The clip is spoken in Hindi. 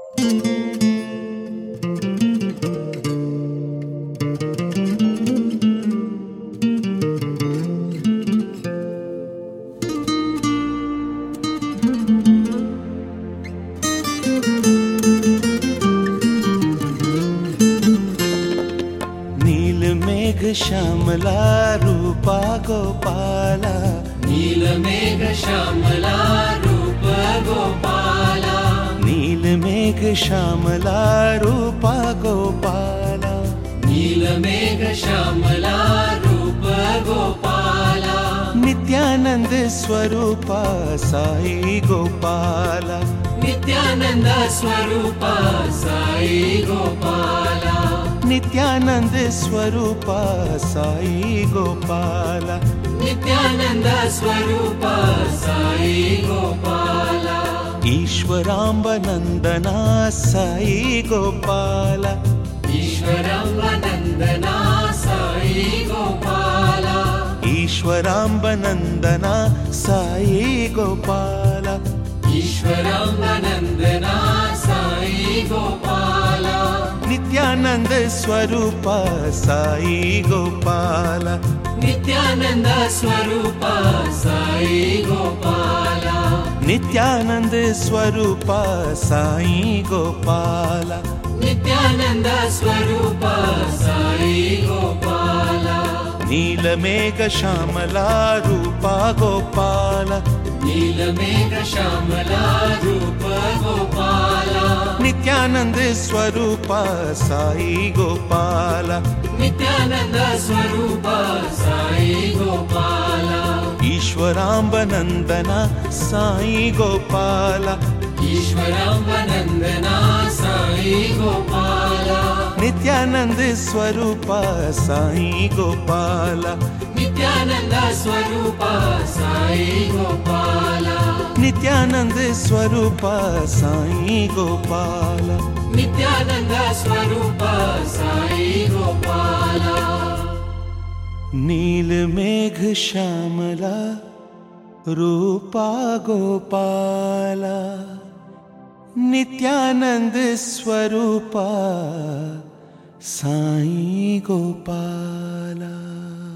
नीलमेघ श्यामला रूपा गोपाला, नीलमेघ श्यामला रूप गोपाला, नीलमेघ श्यामला रूपा गोपाला, नीलमेघ श्यामला रूप गोपाला, नित्यानंद स्वरूपा साई गोपाला, नित्यानंद स्वरूपा साई गोपाला, नित्यानंद स्वरूपा साई गोपाला, नित्यानंद स्वरूपा साई गोपाला, ईश्वरांबनंदना साई गोपाला, ईश्वरांबनंदना साई गोपाला, ईश्वरांबनंदना साई गोपाला, ईश्वरांबनंदना साई गोपाला, नित्यानंद स्वरूपा साई गोपाला, नित्यानंद स्वरूपा साई गोपाला, नित्यानंद स्वरूपा साई गोपाला, नित्यानंद स्वरूपा साई गोपाला, नीलमेघ श्यामला रूपा गोपाला, नीलमेघ श्यामला रूप गोपाला, नित्यानंद स्वरूपा साई गोपाला, नित्यानंद स्वरूपा साई गोपाला, ईश्वरांबनंदना साई गोपाला, ईश्वरांबनंदना साई गोपाला, नित्यानंद स्वरूपा साई गोपाला, नित्यानंद स्वरूपा साई गोपाला, नित्यानंद स्वरूपा साई गोपाला, नित्यानंद स्वरूपा साई गोपाला, नीलमेघ श्यामला रूपा गोपाला, नित्यानंद स्वरूपा साई गोपाला।